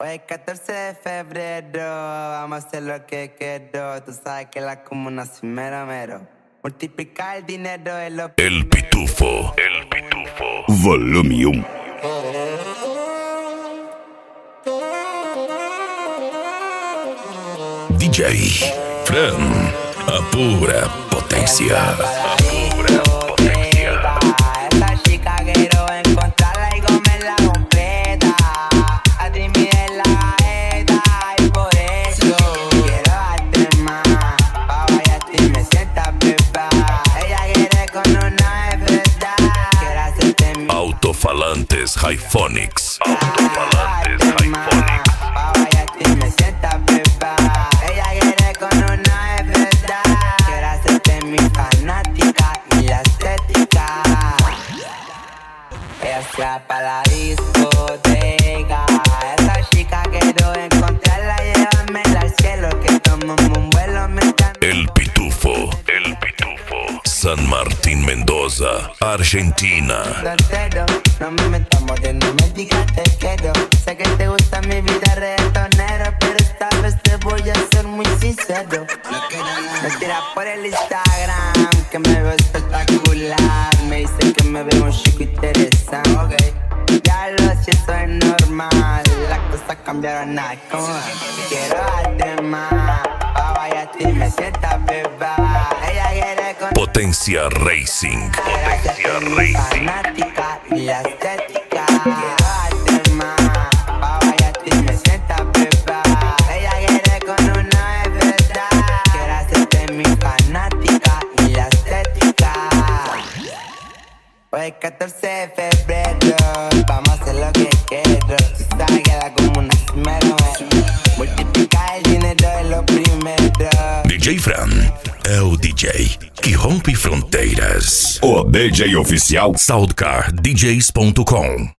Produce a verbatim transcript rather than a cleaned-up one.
Hoy es catorce de febrero, vamos a hacer lo que quiero. Tú sabes que la comuna es mero mero. Multiplicar el dinero es lo El Pitufo, el Pitufo, volume uno. D J Fran, a pura potência. A pura potência. Esa chica quiero encontrarla y comerla completa. A ti me de la gaeta y por eso quiero darte más. Pa' vaya a ti me sientas beba. Ella quiere con una de verdad. Quiero hacerte mi Altofalantes Hyphonics. Altofalantes Hyphonics. pa' vaya a ti me sientas beba. Ella quiere con una de verdad. Quiero hacerte mi fanática y la estética. Ella se va pa' la discoteca. Esa chica quiero encontrarla, llévamela al cielo. Que tomamos un vuelo mientras El Pitufo, el Pitufo. San Martín Mendoza, Argentina. soltero. No me metamos de no me digas te quiero. Sé que te gusta mi vida reggaetonero, pero esta vez te voy a ser muy sincero. Me tiras por el Instagram, que me veo espectacular. Me dice que me veo un chico interesante. Okay. Ya lo sé, eso es normal. Las cosas cambiaron a como quiero darte más. Pa' vaya a ti me sientas beba. Ella quiere con Potencia Racing. Potencia Racing. fanática y la estética. Quiero darte más. Pa' vaya a ti me sientas beba. Ella quiere con una de verdad. Quiero hacerte mi fanática y la estética. Hoy es catorce de febrero, vamos a hacer lo que quiero. Tú sabes que la comuna es mero mero. Multiplicar el dinero es lo primero. D J Fran é o D J que rompe fronteiras. O D J oficial Soundcar D Js ponto com.